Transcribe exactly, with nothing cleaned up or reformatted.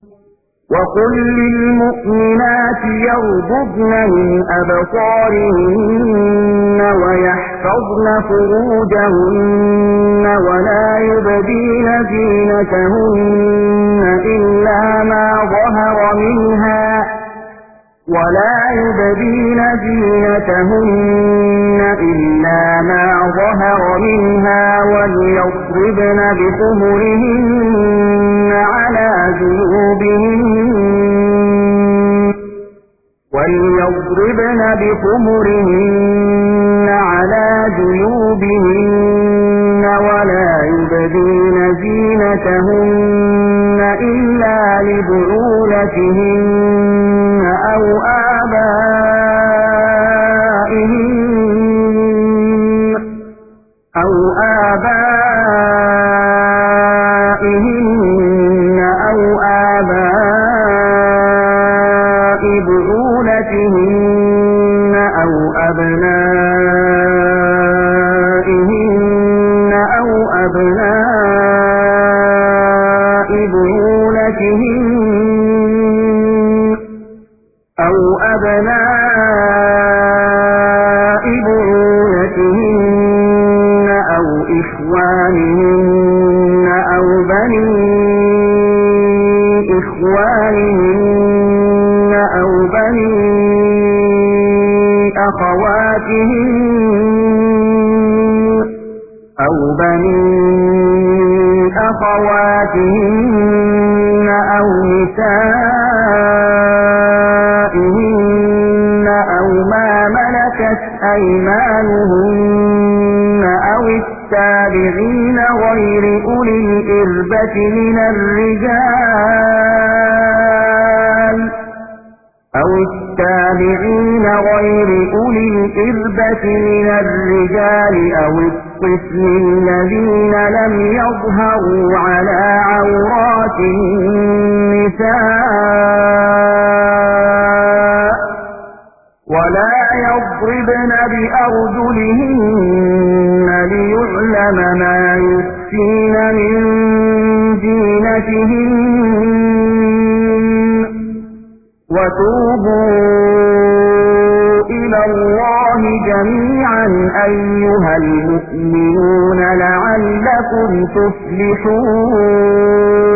وقل للمؤمنات يغضضن من أبصارهن ويحفظن فروجهن ولا يبدين زينتهن إلا ما ظهر منها ولا يبدين زينتهن إلا ما ظهر منها وليضربن بخمرهن على جيوبهن وليضربن بخمرهن على جيوبهن ولا يبدين زينتهن إلا لبعولتهن أو آبائهن أو آبائهن أو آباء بعولتهن أو أبنائهن أو أبناء بعولتهن أو أبناء بعولتهن أو إخوانهن أو بني إخوانهن أو بني أخواتهن أو بني أخواتهن أو نسائهن أو ما ملكت أيمانهن أو التابعين غير أولي الإربة من الرجال أو التابعين غير أولي الإربة من الرجال أو الطفل الذين لم يظهروا على عورات النساء ولا يضربن بأرجلهن ليعلم ما يخفين من زينتهن وتوبوا إلى الله جميعا أيها المؤمنون لعلكم تفلحون